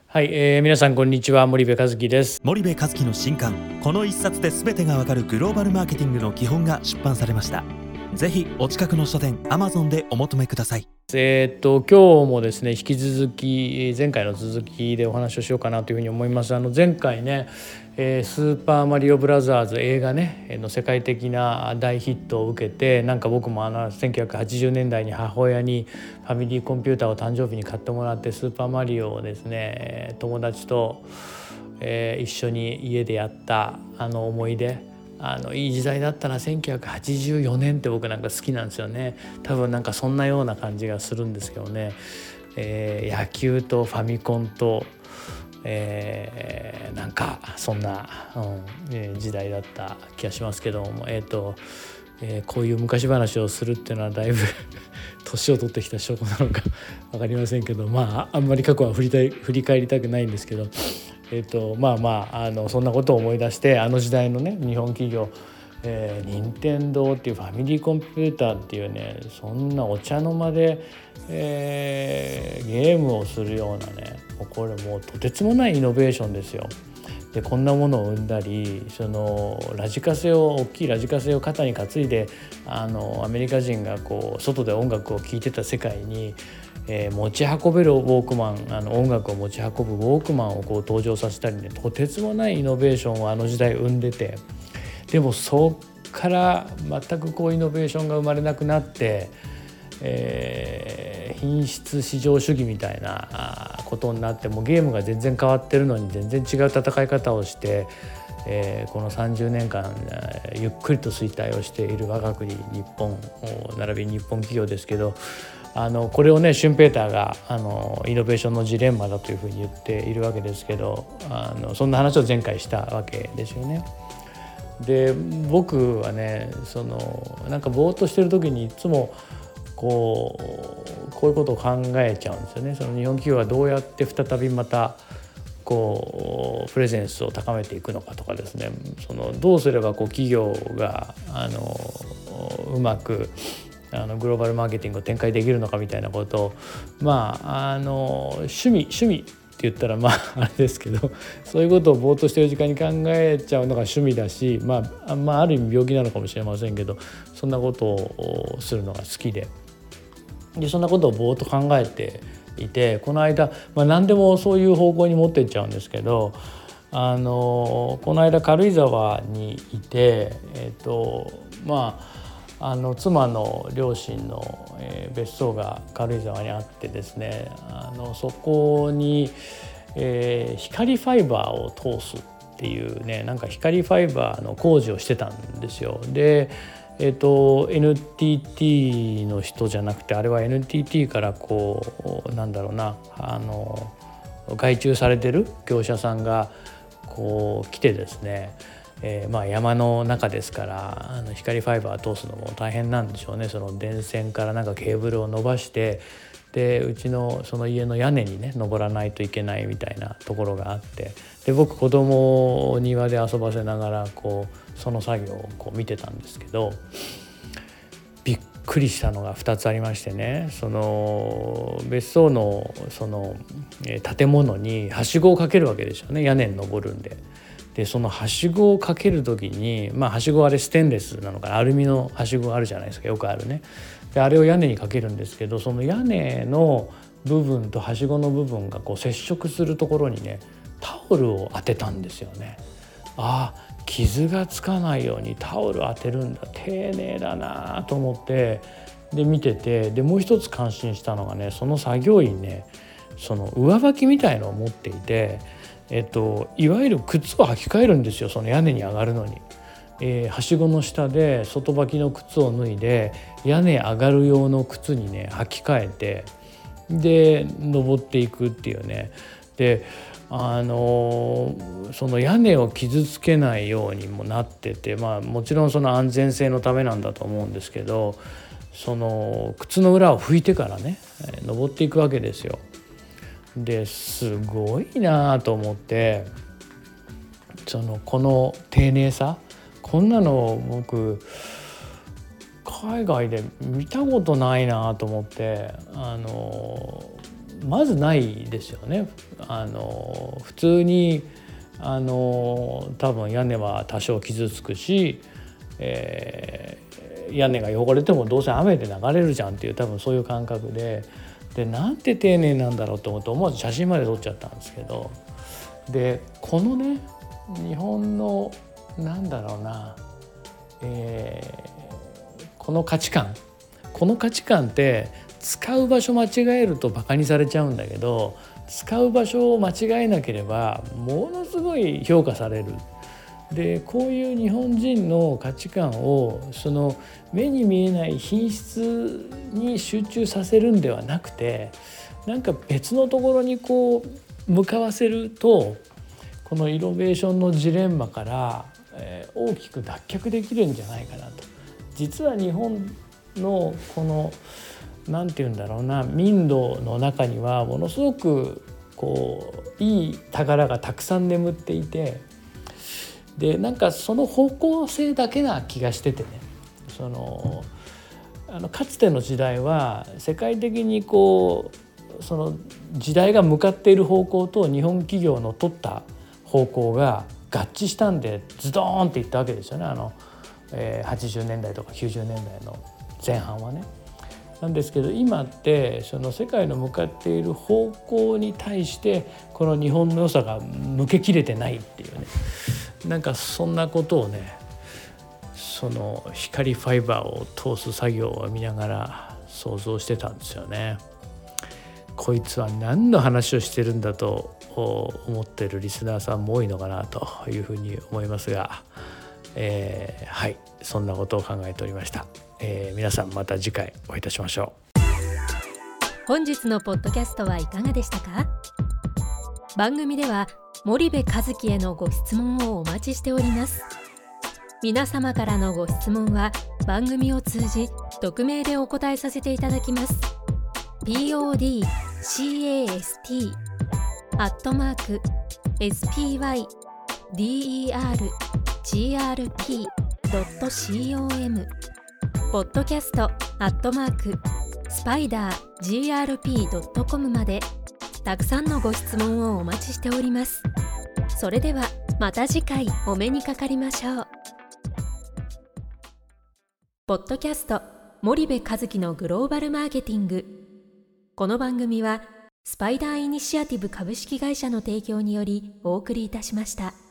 はい、皆さんこんにちは。森部和樹です。 森部和樹の新刊、この一冊で全てがわかるグローバルマーケティングの基本が出版されました。ぜひお近くの書店 Amazon でお求めください。 今日もですね、引き続き前回の続きでお話をしようかなというふうに思います。前回ね、スーパーマリオブラザーズ映画ねの世界的な大ヒットを受けて、なんか僕も1980年代に母親にファミリーコンピューターを誕生日に買ってもらって、スーパーマリオをですね友達と、一緒に家でやった思い出、いい時代だったな。1984年って僕なんか好きなんですよね。多分なんかそんなような感じがするんですけどね、野球とファミコンと、なんかそんな、時代だった気がしますけども、こういう昔話をするっていうのはだいぶ年を取ってきた証拠なのか分かりませんけど、あんまり過去は振り返りたくないんですけど、そんなことを思い出して、時代のね日本企業、任天堂っていうファミリーコンピューターっていうね、そんなお茶の間で、ゲームをするようなね、これもうとてつもないイノベーションですよ。でこんなものを生んだり、大きいラジカセを肩に担いでアメリカ人がこう外で音楽を聴いてた世界に、持ち運べるウォークマン、音楽を持ち運ぶウォークマンをこう登場させたりね、とてつもないイノベーションを時代生んでて、でもそっから全くこうイノベーションが生まれなくなって、品質至上主義みたいなことになって、もうゲームが全然変わってるのに全然違う戦い方をして、この30年間ゆっくりと衰退をしている我が国日本並びに日本企業ですけど、これをねシュンペーターがイノベーションのジレンマだというふうに言っているわけですけど、そんな話を前回したわけですよね。で僕はねなんかぼーっとしてる時にいつもこういうことを考えちゃうんですよね。その日本企業はどうやって再びまたプレゼンスを高めていくのかとかですね、どうすれば企業がうまくグローバルマーケティングを展開できるのかみたいなことを、趣味って言ったらあれですけど、そういうことをぼーっとしてる時間に考えちゃうのが趣味だし、ある意味病気なのかもしれませんけど、そんなことをするのが好きで、そんなことをぼーっと考えていて、この間、何でもそういう方向に持っていっちゃうんですけど、この間軽井沢にいて、妻の両親の別荘が軽井沢にあってですね、そこに、光ファイバーを通すっていうね、なんか光ファイバーの工事をしてたんですよ。でNTT の人じゃなくて、あれは NTT から外注されてる業者さんが来てですね、山の中ですから光ファイバー通すのも大変なんでしょうね。その電線からなんかケーブルを伸ばして、でうちのその家の屋根にね登らないといけないみたいなところがあって、で僕子供を庭で遊ばせながらその作業を見てたんですけど、びっくりしたのが2つありましてね、その別荘の建物にはしごをかけるわけですよね。屋根に登るんで。でそのはしごをかける時に、はしごはあれステンレスなのかな、アルミのはしごあるじゃないですか、よくあるね。であれを屋根にかけるんですけど、その屋根の部分とはしごの部分が接触するところにねタオルを当てたんですよね。傷がつかないようにタオル当てるんだ、丁寧だなと思ってで見てて、でもう一つ感心したのがね、その作業員ね、その上履きみたいのを持っていて、いわゆる靴を履き替えるんですよ、その屋根に上がるのに。はしごの下で外履きの靴を脱いで屋根上がる用の靴にね履き替えて、で登っていくっていうね。でその屋根を傷つけないようにもなってて、もちろんその安全性のためなんだと思うんですけど、その靴の裏を拭いてからね登っていくわけですよ。ですごいなと思って、この丁寧さ、こんなの僕海外で見たことないなと思って、 まずないですよね。普通に多分屋根は多少傷つくし、屋根が汚れてもどうせ雨で流れるじゃんっていう多分そういう感覚でなんて丁寧なんだろうと思って思わず写真まで撮っちゃったんですけど、でこのね日本のなんだろうな、この価値観って使う場所間違えるとバカにされちゃうんだけど、使う場所を間違えなければものすごい評価される。でこういう日本人の価値観をその目に見えない品質に集中させるんではなくて、なんか別のところにこう向かわせると、このイノベーションのジレンマから、大きく脱却できるんじゃないかなと。実は日本のこのなんていうんだろうな、民度の中にはものすごくこういい宝がたくさん眠っていて、でなんかその方向性だけな気がしててね、かつての時代は世界的にこうその時代が向かっている方向と日本企業の取った方向が合致したんでズドーンっていったわけですよね。80年代とか90年代の前半はね。なんですけど今ってその世界の向かっている方向に対してこの日本の良さが向けきれてないっていうね、なんかそんなことをね、その光ファイバーを通す作業を見ながら想像してたんですよね。こいつは何の話をしてるんだと思ってるリスナーさんも多いのかなというふうに思いますが、はい、そんなことを考えておりました。皆さんまた次回お会いいたしましょう。 本日のポッドキャストはいかがでしたか？番組では森部一樹へのご質問をお待ちしております。皆様からのご質問は番組を通じ匿名でお答えさせていただきます。podcast@spydergrp.com podcast@spidergrp.com までたくさんのご質問をお待ちしております。それではまた次回お目にかかりましょう。ポッドキャスト森部一樹のグローバルマーケティング。この番組はスパイダーイニシアティブ株式会社の提供によりお送りいたしました。